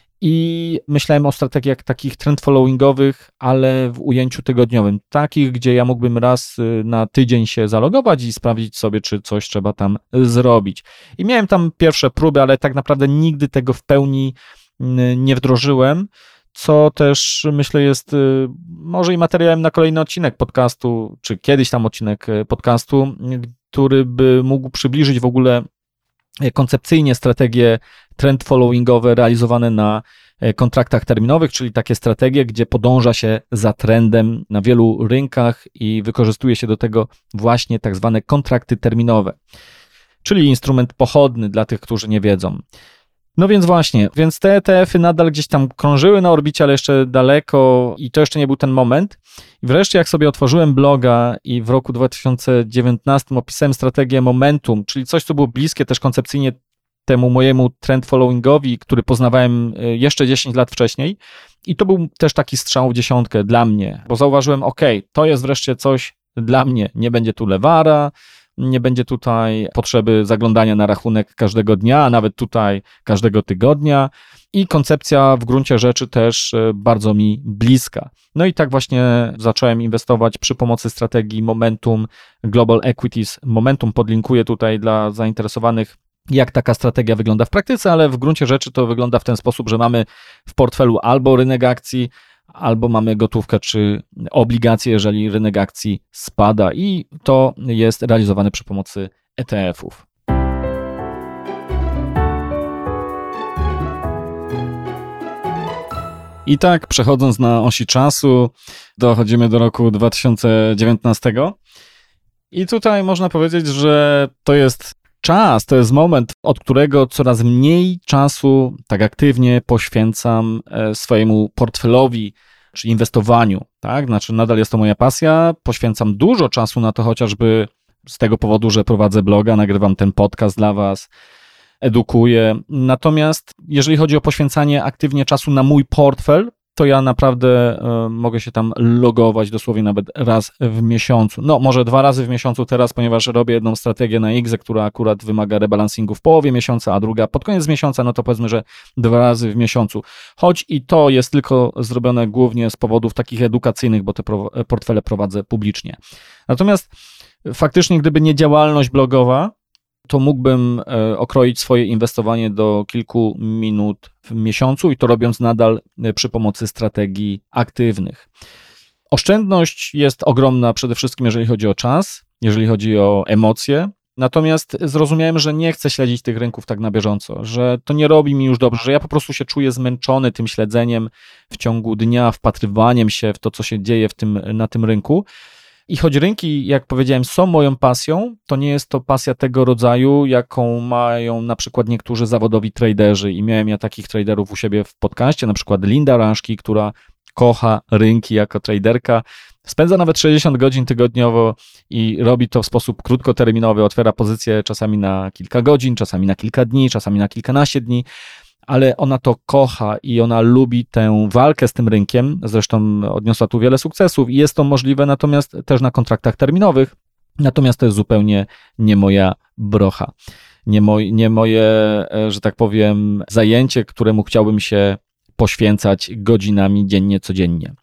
i myślałem o strategiach takich trend followingowych, ale w ujęciu tygodniowym, takich, gdzie ja mógłbym raz na tydzień się zalogować i sprawdzić sobie, czy coś trzeba tam zrobić. I miałem tam pierwsze próby, ale tak naprawdę nigdy tego w pełni nie wdrożyłem. co też myślę jest może i materiałem na kolejny odcinek podcastu, czy kiedyś tam odcinek podcastu, który by mógł przybliżyć w ogóle koncepcyjnie strategie trend followingowe realizowane na kontraktach terminowych, czyli takie strategie, gdzie podąża się za trendem na wielu rynkach i wykorzystuje się do tego właśnie tak zwane kontrakty terminowe, czyli instrument pochodny dla tych, którzy nie wiedzą. No więc właśnie, więc te E T F-y nadal gdzieś tam krążyły na orbicie, ale jeszcze daleko i to jeszcze nie był ten moment. I wreszcie jak sobie otworzyłem bloga i w roku dwa tysiące dziewiętnastym opisałem strategię Momentum, czyli coś, co było bliskie też koncepcyjnie temu mojemu trend followingowi, który poznawałem jeszcze dziesięć lat wcześniej. I to był też taki strzał w dziesiątkę dla mnie, bo zauważyłem, ok, to jest wreszcie coś dla mnie, nie będzie tu lewara, nie będzie tutaj potrzeby zaglądania na rachunek każdego dnia, a nawet tutaj każdego tygodnia i koncepcja w gruncie rzeczy też bardzo mi bliska. No i tak właśnie zacząłem inwestować przy pomocy strategii Momentum Global Equities. Momentum podlinkuję tutaj dla zainteresowanych, jak taka strategia wygląda w praktyce, ale w gruncie rzeczy to wygląda w ten sposób, że mamy w portfelu albo rynek akcji, albo mamy gotówkę czy obligacje, jeżeli rynek akcji spada i to jest realizowane przy pomocy E T F-ów. I tak, przechodząc na osi czasu, dochodzimy do roku dwa tysiące dziewiętnastego i tutaj można powiedzieć, że to jest czas, to jest moment, od którego coraz mniej czasu tak aktywnie poświęcam swojemu portfelowi, czy inwestowaniu, tak? Znaczy nadal jest to moja pasja, poświęcam dużo czasu na to chociażby z tego powodu, że prowadzę bloga, nagrywam ten podcast dla was, edukuję. Natomiast jeżeli chodzi o poświęcanie aktywnie czasu na mój portfel, to ja naprawdę y, mogę się tam logować dosłownie nawet raz w miesiącu. No może dwa razy w miesiącu teraz, ponieważ robię jedną strategię na X, która akurat wymaga rebalansingu w połowie miesiąca, a druga pod koniec miesiąca, no to powiedzmy, że dwa razy w miesiącu. Choć i to jest tylko zrobione głównie z powodów takich edukacyjnych, bo te pro, portfele prowadzę publicznie. Natomiast faktycznie, gdyby nie działalność blogowa, to mógłbym okroić swoje inwestowanie do kilku minut w miesiącu i to robiąc nadal przy pomocy strategii aktywnych. Oszczędność jest ogromna przede wszystkim, jeżeli chodzi o czas, jeżeli chodzi o emocje, natomiast zrozumiałem, że nie chcę śledzić tych rynków tak na bieżąco, że to nie robi mi już dobrze, że ja po prostu się czuję zmęczony tym śledzeniem w ciągu dnia, wpatrywaniem się w to, co się dzieje w tym, na tym rynku. I choć rynki, jak powiedziałem, są moją pasją, to nie jest to pasja tego rodzaju, jaką mają na przykład niektórzy zawodowi traderzy i miałem ja takich traderów u siebie w podcaście, na przykład Linda Raszki, która kocha rynki jako traderka, spędza nawet sześćdziesiąt godzin tygodniowo i robi to w sposób krótkoterminowy, otwiera pozycję czasami na kilka godzin, czasami na kilka dni, czasami na kilkanaście dni, ale ona to kocha i ona lubi tę walkę z tym rynkiem, zresztą odniosła tu wiele sukcesów i jest to możliwe natomiast też na kontraktach terminowych, natomiast to jest zupełnie nie moja brocha, nie, moj, nie moje, że tak powiem, zajęcie, któremu chciałbym się poświęcać godzinami dziennie, codziennie.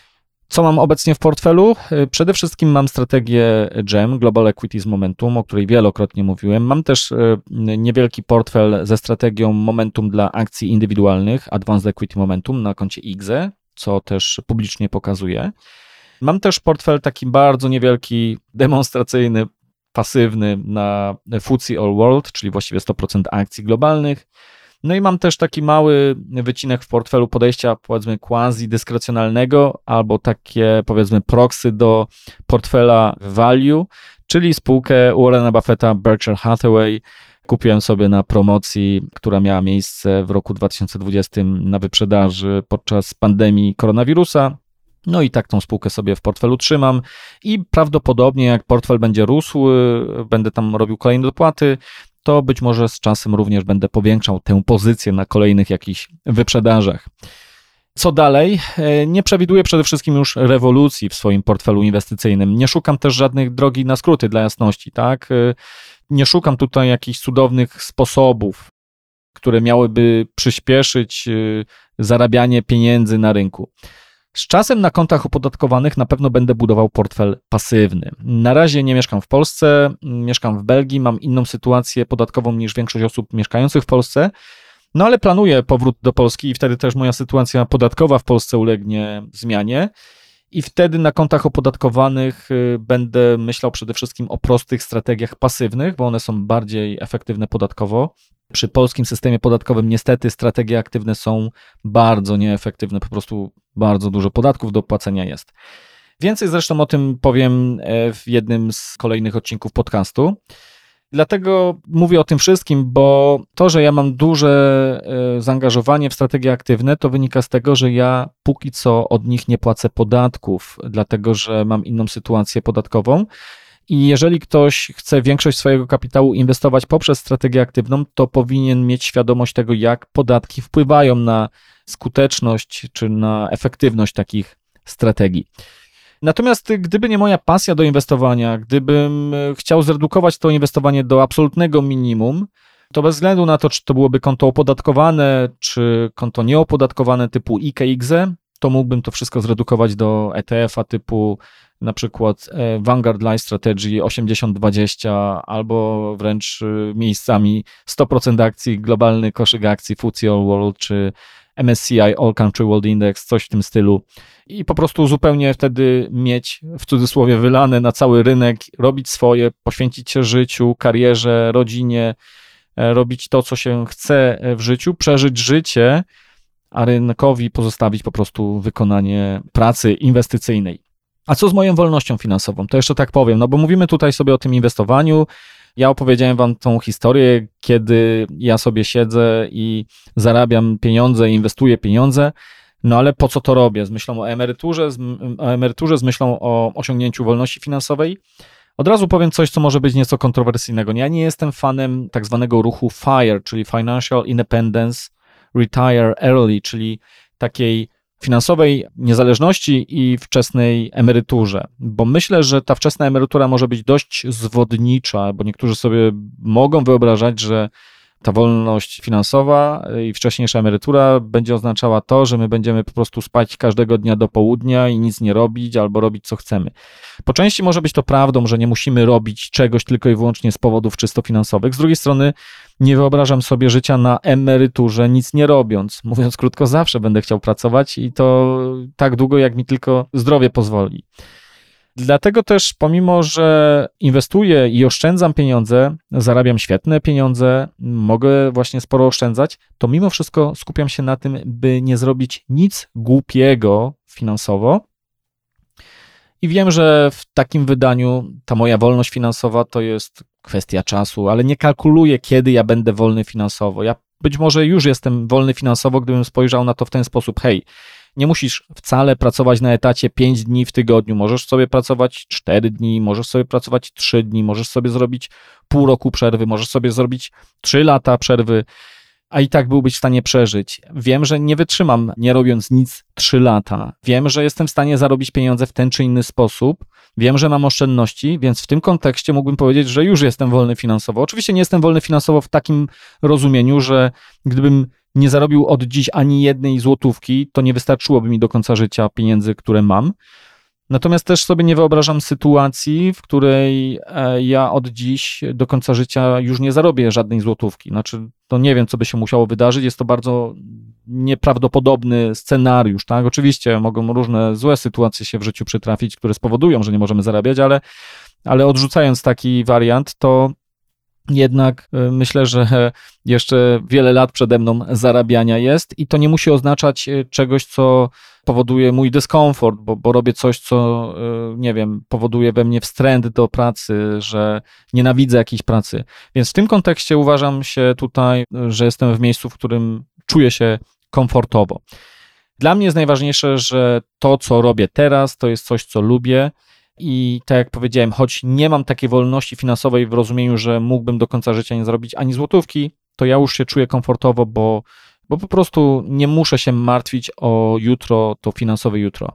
Co mam obecnie w portfelu? Przede wszystkim mam strategię G E M, Global Equities Momentum, o której wielokrotnie mówiłem. Mam też niewielki portfel ze strategią Momentum dla akcji indywidualnych, Advanced Equity Momentum na koncie I G Z E, co też publicznie pokazuję. Mam też portfel taki bardzo niewielki, demonstracyjny, pasywny na F T S E All World, czyli właściwie sto procent akcji globalnych. No i mam też taki mały wycinek w portfelu podejścia, powiedzmy, quasi-dyskrecjonalnego, albo takie, powiedzmy, proxy do portfela value, czyli spółkę Warrena Buffetta Berkshire Hathaway. Kupiłem sobie na promocji, która miała miejsce w roku dwa tysiące dwudziestym na wyprzedaży podczas pandemii koronawirusa. No i tak tą spółkę sobie w portfelu trzymam i prawdopodobnie jak portfel będzie rósł, będę tam robił kolejne dopłaty, to być może z czasem również będę powiększał tę pozycję na kolejnych jakichś wyprzedażach. Co dalej? Nie przewiduję przede wszystkim już rewolucji w swoim portfelu inwestycyjnym. Nie szukam też żadnych drogi na skróty dla jasności, tak? Nie szukam tutaj jakichś cudownych sposobów, które miałyby przyspieszyć zarabianie pieniędzy na rynku. Z czasem na kontach opodatkowanych na pewno będę budował portfel pasywny. Na razie nie mieszkam w Polsce, mieszkam w Belgii, mam inną sytuację podatkową niż większość osób mieszkających w Polsce, No ale planuję powrót do Polski i wtedy też moja sytuacja podatkowa w Polsce ulegnie zmianie. I wtedy na kontach opodatkowanych będę myślał przede wszystkim o prostych strategiach pasywnych, bo one są bardziej efektywne podatkowo. Przy polskim systemie podatkowym niestety strategie aktywne są bardzo nieefektywne, po prostu bardzo dużo podatków do płacenia jest. Więcej zresztą o tym powiem w jednym z kolejnych odcinków podcastu. Dlatego mówię o tym wszystkim, bo to, że ja mam duże zaangażowanie w strategie aktywne, to wynika z tego, że ja póki co od nich nie płacę podatków, dlatego że mam inną sytuację podatkową. I jeżeli ktoś chce większość swojego kapitału inwestować poprzez strategię aktywną, to powinien mieć świadomość tego, jak podatki wpływają na skuteczność czy na efektywność takich strategii. Natomiast gdyby nie moja pasja do inwestowania, gdybym chciał zredukować to inwestowanie do absolutnego minimum, to bez względu na to, czy to byłoby konto opodatkowane, czy konto nieopodatkowane typu I K X E, to mógłbym to wszystko zredukować do E T F a typu na przykład Vanguard Life Strategy osiemdziesiąt dwadzieścia albo wręcz miejscami sto procent akcji, globalny koszyk akcji F T S E All World czy M S C I All Country World Index, coś w tym stylu i po prostu zupełnie wtedy mieć w cudzysłowie wylane na cały rynek, robić swoje, poświęcić się życiu, karierze, rodzinie, robić to, co się chce w życiu, przeżyć życie, a rynkowi pozostawić po prostu wykonanie pracy inwestycyjnej. A co z moją wolnością finansową? To jeszcze tak powiem, no bo mówimy tutaj sobie o tym inwestowaniu. Ja opowiedziałem wam tą historię, kiedy ja sobie siedzę i zarabiam pieniądze, inwestuję pieniądze, no ale po co to robię? Z myślą o emeryturze, z, o emeryturze, z myślą o osiągnięciu wolności finansowej. Od razu powiem coś, co może być nieco kontrowersyjnego. Ja nie jestem fanem tak zwanego ruchu FIRE, czyli Financial Independence Retire Early, czyli takiej finansowej niezależności i wczesnej emeryturze, bo myślę, że ta wczesna emerytura może być dość zwodnicza, bo niektórzy sobie mogą wyobrażać, że ta wolność finansowa i wcześniejsza emerytura będzie oznaczała to, że my będziemy po prostu spać każdego dnia do południa i nic nie robić albo robić co chcemy. Po części może być to prawdą, że nie musimy robić czegoś tylko i wyłącznie z powodów czysto finansowych. Z drugiej strony nie wyobrażam sobie życia na emeryturze nic nie robiąc. Mówiąc krótko, zawsze będę chciał pracować i to tak długo, jak mi tylko zdrowie pozwoli. Dlatego też pomimo, że inwestuję i oszczędzam pieniądze, zarabiam świetne pieniądze, mogę właśnie sporo oszczędzać, to mimo wszystko skupiam się na tym, by nie zrobić nic głupiego finansowo. I wiem, że w takim wydaniu ta moja wolność finansowa to jest kwestia czasu, ale nie kalkuluję, kiedy ja będę wolny finansowo. Ja być może już jestem wolny finansowo, gdybym spojrzał na to w ten sposób, hej, nie musisz wcale pracować na etacie pięć dni w tygodniu, możesz sobie pracować cztery dni, możesz sobie pracować trzy dni, możesz sobie zrobić pół roku przerwy, możesz sobie zrobić trzy lata przerwy, a i tak byłbyś w stanie przeżyć. Wiem, że nie wytrzymam, nie robiąc nic trzy lata. Wiem, że jestem w stanie zarobić pieniądze w ten czy inny sposób. Wiem, że mam oszczędności, więc w tym kontekście mógłbym powiedzieć, że już jestem wolny finansowo. Oczywiście nie jestem wolny finansowo w takim rozumieniu, że gdybym nie zarobił od dziś ani jednej złotówki, to nie wystarczyłoby mi do końca życia pieniędzy, które mam. Natomiast też sobie nie wyobrażam sytuacji, w której ja od dziś do końca życia już nie zarobię żadnej złotówki. Znaczy, to nie wiem, co by się musiało wydarzyć. Jest to bardzo nieprawdopodobny scenariusz, tak? Oczywiście mogą różne złe sytuacje się w życiu przytrafić, które spowodują, że nie możemy zarabiać, ale, ale odrzucając taki wariant, to jednak myślę, że jeszcze wiele lat przede mną zarabiania jest i to nie musi oznaczać czegoś, co powoduje mój dyskomfort, bo, bo robię coś, co, nie wiem, powoduje we mnie wstręt do pracy, że nienawidzę jakiejś pracy. Więc w tym kontekście uważam się tutaj, że jestem w miejscu, w którym czuję się komfortowo. Dla mnie jest najważniejsze, że to, co robię teraz, to jest coś, co lubię. I tak jak powiedziałem, choć nie mam takiej wolności finansowej w rozumieniu, że mógłbym do końca życia nie zarobić ani złotówki, to ja już się czuję komfortowo, bo, bo po prostu nie muszę się martwić o jutro, to finansowe jutro.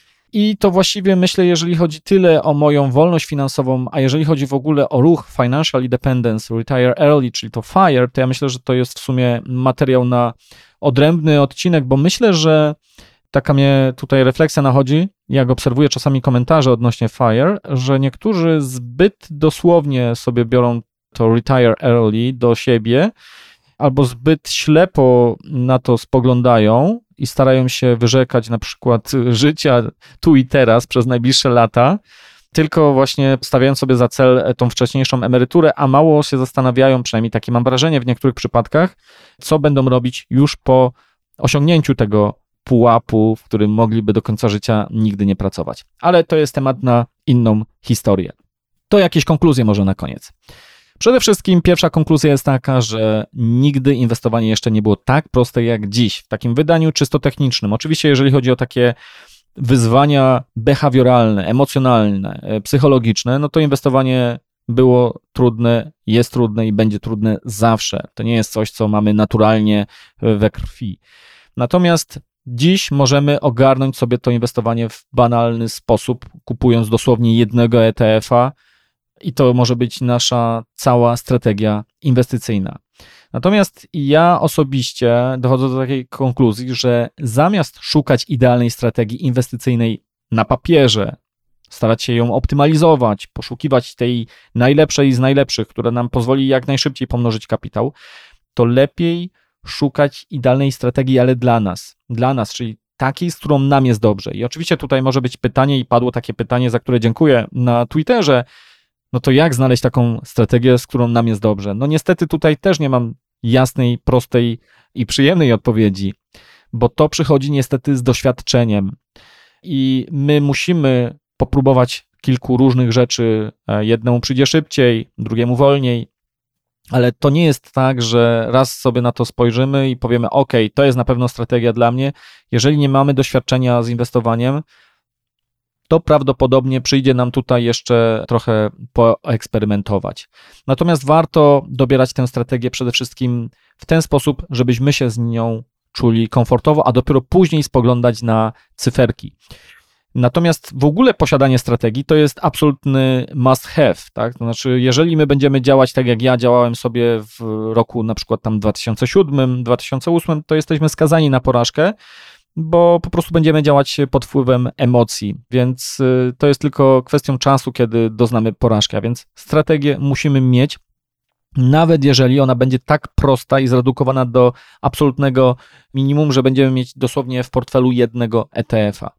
I to właściwie myślę, jeżeli chodzi tyle o moją wolność finansową, a jeżeli chodzi w ogóle o ruch Financial Independence Retire Early, czyli to FIRE, to ja myślę, że to jest w sumie materiał na odrębny odcinek, bo myślę, że taka mnie tutaj refleksja nachodzi, jak obserwuję czasami komentarze odnośnie FIRE, że niektórzy zbyt dosłownie sobie biorą to retire early do siebie albo zbyt ślepo na to spoglądają i starają się wyrzekać na przykład życia tu i teraz przez najbliższe lata, tylko właśnie stawiają sobie za cel tą wcześniejszą emeryturę, a mało się zastanawiają, przynajmniej takie mam wrażenie w niektórych przypadkach, co będą robić już po osiągnięciu tego pułapu, w którym mogliby do końca życia nigdy nie pracować. Ale to jest temat na inną historię. To jakieś konkluzje może na koniec. Przede wszystkim pierwsza konkluzja jest taka, że nigdy inwestowanie jeszcze nie było tak proste jak dziś, w takim wydaniu czysto technicznym. Oczywiście jeżeli chodzi o takie wyzwania behawioralne, emocjonalne, psychologiczne, no to inwestowanie było trudne, jest trudne i będzie trudne zawsze. To nie jest coś, co mamy naturalnie we krwi. Natomiast dziś możemy ogarnąć sobie to inwestowanie w banalny sposób, kupując dosłownie jednego E T F-a i to może być nasza cała strategia inwestycyjna. Natomiast ja osobiście dochodzę do takiej konkluzji, że zamiast szukać idealnej strategii inwestycyjnej na papierze, starać się ją optymalizować, poszukiwać tej najlepszej z najlepszych, która nam pozwoli jak najszybciej pomnożyć kapitał, to lepiej szukać idealnej strategii, ale dla nas, dla nas, czyli takiej, z którą nam jest dobrze. I oczywiście tutaj może być pytanie i padło takie pytanie, za które dziękuję na Twitterze, no to jak znaleźć taką strategię, z którą nam jest dobrze? No niestety tutaj też nie mam jasnej, prostej i przyjemnej odpowiedzi, bo to przychodzi niestety z doświadczeniem i my musimy popróbować kilku różnych rzeczy. Jednemu przyjdzie szybciej, drugiemu wolniej, ale to nie jest tak, że raz sobie na to spojrzymy i powiemy, ok, to jest na pewno strategia dla mnie. Jeżeli nie mamy doświadczenia z inwestowaniem, to prawdopodobnie przyjdzie nam tutaj jeszcze trochę poeksperymentować. Natomiast warto dobierać tę strategię przede wszystkim w ten sposób, żebyśmy się z nią czuli komfortowo, a dopiero później spoglądać na cyferki. Natomiast w ogóle posiadanie strategii to jest absolutny must have, tak? To znaczy, jeżeli my będziemy działać tak jak ja działałem sobie w roku na przykład tam dwa tysiące siódmym, dwa tysiące ósmym, to jesteśmy skazani na porażkę, bo po prostu będziemy działać pod wpływem emocji, więc to jest tylko kwestią czasu, kiedy doznamy porażki, a więc strategię musimy mieć, nawet jeżeli ona będzie tak prosta i zredukowana do absolutnego minimum, że będziemy mieć dosłownie w portfelu jednego E T F-a.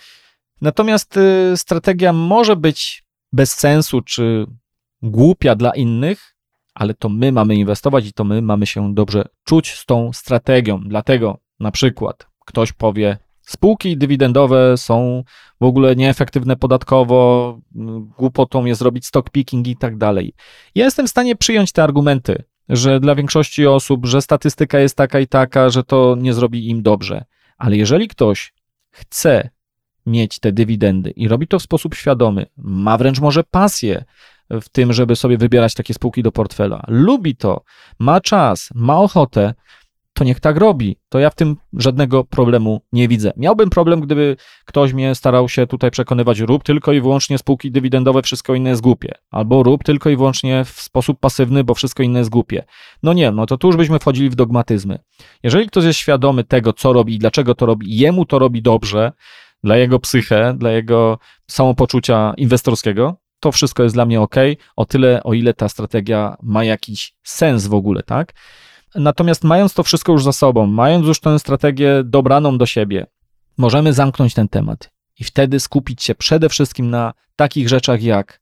Natomiast strategia może być bez sensu czy głupia dla innych, ale to my mamy inwestować i to my mamy się dobrze czuć z tą strategią. Dlatego na przykład ktoś powie, spółki dywidendowe są w ogóle nieefektywne podatkowo, głupotą jest robić stock picking i tak dalej. Ja jestem w stanie przyjąć te argumenty, że dla większości osób, że statystyka jest taka i taka, że to nie zrobi im dobrze. Ale jeżeli ktoś chce mieć te dywidendy i robi to w sposób świadomy, ma wręcz może pasję w tym, żeby sobie wybierać takie spółki do portfela, lubi to, ma czas, ma ochotę, to niech tak robi. To ja w tym żadnego problemu nie widzę. Miałbym problem, gdyby ktoś mnie starał się tutaj przekonywać, rób tylko i wyłącznie spółki dywidendowe, wszystko inne jest głupie. Albo rób tylko i wyłącznie w sposób pasywny, bo wszystko inne jest głupie. No nie, no to tu już byśmy wchodzili w dogmatyzmy. Jeżeli ktoś jest świadomy tego, co robi i dlaczego to robi, jemu to robi dobrze, dla jego psychę, dla jego samopoczucia inwestorskiego, to wszystko jest dla mnie ok, o tyle, o ile ta strategia ma jakiś sens w ogóle, tak? Natomiast mając to wszystko już za sobą, mając już tę strategię dobraną do siebie, możemy zamknąć ten temat i wtedy skupić się przede wszystkim na takich rzeczach jak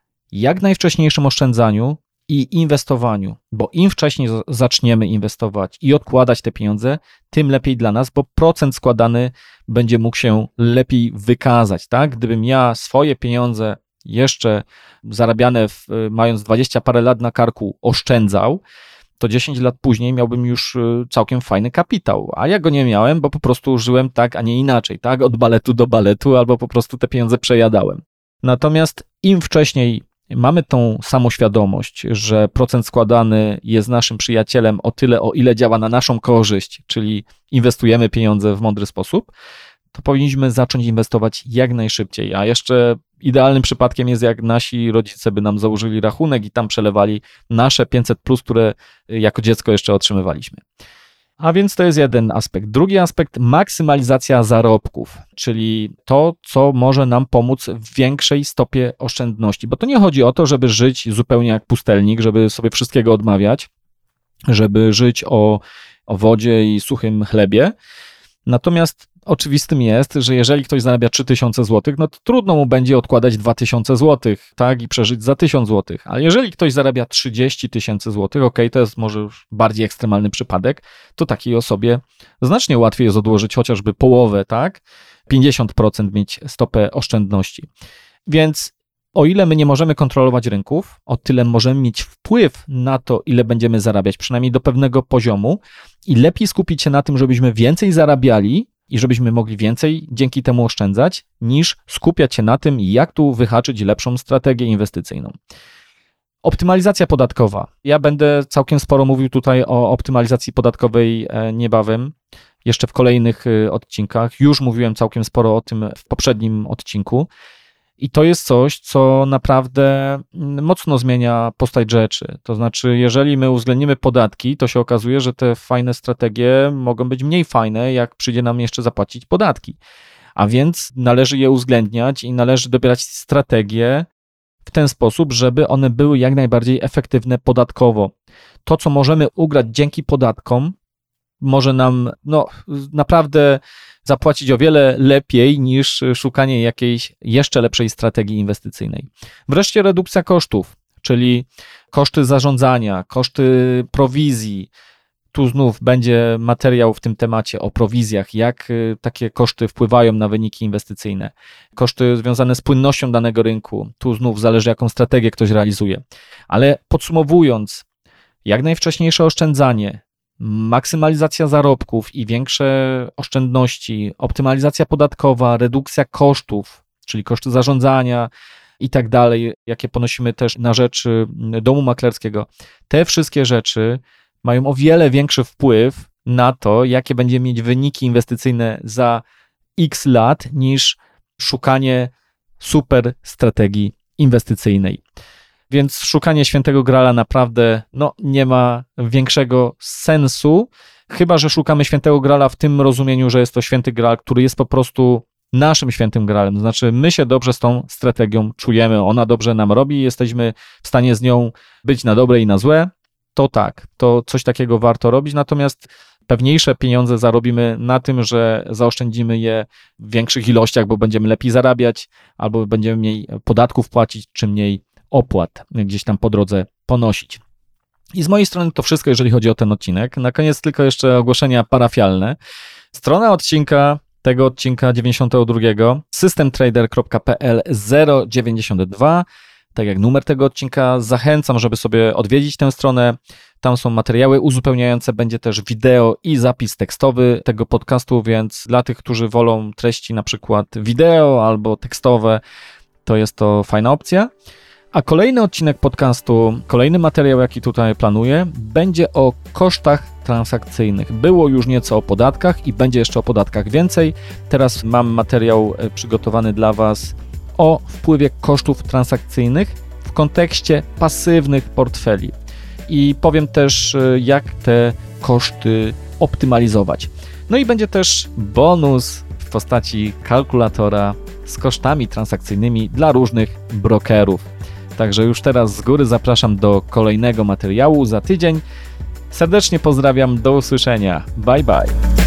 jak najwcześniejszym oszczędzaniu i inwestowaniu, bo im wcześniej zaczniemy inwestować i odkładać te pieniądze, tym lepiej dla nas, bo procent składany będzie mógł się lepiej wykazać, tak? Gdybym ja swoje pieniądze jeszcze zarabiane w, mając dwadzieścia parę lat na karku oszczędzał, to dziesięć lat później miałbym już całkiem fajny kapitał, a ja go nie miałem, bo po prostu żyłem tak, a nie inaczej, tak? Od baletu do baletu, albo po prostu te pieniądze przejadałem. Natomiast im wcześniej mamy tą samoświadomość, że procent składany jest naszym przyjacielem o tyle, o ile działa na naszą korzyść, czyli inwestujemy pieniądze w mądry sposób, to powinniśmy zacząć inwestować jak najszybciej. A jeszcze idealnym przypadkiem jest, jak nasi rodzice by nam założyli rachunek i tam przelewali nasze pięćset plus, które jako dziecko jeszcze otrzymywaliśmy. A więc to jest jeden aspekt. Drugi aspekt, maksymalizacja zarobków, czyli to, co może nam pomóc w większej stopie oszczędności. Bo to nie chodzi o to, żeby żyć zupełnie jak pustelnik, żeby sobie wszystkiego odmawiać, żeby żyć o, o wodzie i suchym chlebie. Natomiast oczywistym jest, że jeżeli ktoś zarabia trzy tysiące złotych, no to trudno mu będzie odkładać dwa tysiące złotych, tak, i przeżyć za tysiąc złotych. Ale jeżeli ktoś zarabia trzydzieści tysięcy złotych, okej, to jest może już bardziej ekstremalny przypadek, to takiej osobie znacznie łatwiej jest odłożyć chociażby połowę, tak, pięćdziesiąt procent mieć stopę oszczędności. Więc o ile my nie możemy kontrolować rynków, o tyle możemy mieć wpływ na to, ile będziemy zarabiać, przynajmniej do pewnego poziomu, i lepiej skupić się na tym, żebyśmy więcej zarabiali i żebyśmy mogli więcej dzięki temu oszczędzać, niż skupiać się na tym, jak tu wyhaczyć lepszą strategię inwestycyjną. Optymalizacja podatkowa. Ja będę całkiem sporo mówił tutaj o optymalizacji podatkowej niebawem, jeszcze w kolejnych odcinkach. Już mówiłem całkiem sporo o tym w poprzednim odcinku. I to jest coś, co naprawdę mocno zmienia postać rzeczy. To znaczy, jeżeli my uwzględnimy podatki, to się okazuje, że te fajne strategie mogą być mniej fajne, jak przyjdzie nam jeszcze zapłacić podatki. A więc należy je uwzględniać i należy dobierać strategie w ten sposób, żeby one były jak najbardziej efektywne podatkowo. To, co możemy ugrać dzięki podatkom, może nam no, naprawdę zapłacić o wiele lepiej niż szukanie jakiejś jeszcze lepszej strategii inwestycyjnej. Wreszcie redukcja kosztów, czyli koszty zarządzania, koszty prowizji. Tu znów będzie materiał w tym temacie o prowizjach, jak takie koszty wpływają na wyniki inwestycyjne. Koszty związane z płynnością danego rynku. Tu znów zależy, jaką strategię ktoś realizuje. Ale podsumowując, jak najwcześniejsze oszczędzanie, maksymalizacja zarobków i większe oszczędności, optymalizacja podatkowa, redukcja kosztów, czyli koszty zarządzania i tak dalej, jakie ponosimy też na rzecz domu maklerskiego. Te wszystkie rzeczy mają o wiele większy wpływ na to, jakie będziemy mieć wyniki inwestycyjne za x lat, niż szukanie super strategii inwestycyjnej. Więc szukanie świętego grala naprawdę no, nie ma większego sensu, chyba że szukamy świętego grala w tym rozumieniu, że jest to święty gral, który jest po prostu naszym świętym gralem. To znaczy my się dobrze z tą strategią czujemy, ona dobrze nam robi, jesteśmy w stanie z nią być na dobre i na złe, to tak, to coś takiego warto robić, natomiast pewniejsze pieniądze zarobimy na tym, że zaoszczędzimy je w większych ilościach, bo będziemy lepiej zarabiać, albo będziemy mniej podatków płacić, czy mniej opłat gdzieś tam po drodze ponosić. I z mojej strony to wszystko, jeżeli chodzi o ten odcinek. Na koniec tylko jeszcze ogłoszenia parafialne. Strona odcinka, tego odcinka dziewięćdziesiątego drugiego, system trader kropka p l zero dziewięćdziesiąt dwa, tak jak numer tego odcinka. Zachęcam, żeby sobie odwiedzić tę stronę. Tam są materiały uzupełniające, będzie też wideo i zapis tekstowy tego podcastu, więc dla tych, którzy wolą treści na przykład wideo albo tekstowe, to jest to fajna opcja. A kolejny odcinek podcastu, kolejny materiał, jaki tutaj planuję, będzie o kosztach transakcyjnych. Było już nieco o podatkach i będzie jeszcze o podatkach więcej. Teraz mam materiał przygotowany dla Was o wpływie kosztów transakcyjnych w kontekście pasywnych portfeli. I powiem też, jak te koszty optymalizować. No i będzie też bonus w postaci kalkulatora z kosztami transakcyjnymi dla różnych brokerów. Także już teraz z góry zapraszam do kolejnego materiału za tydzień. Serdecznie pozdrawiam, do usłyszenia. Bye bye.